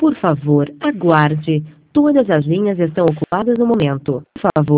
Por favor, aguarde. Todas as linhas estão ocupadas no momento. Por favor.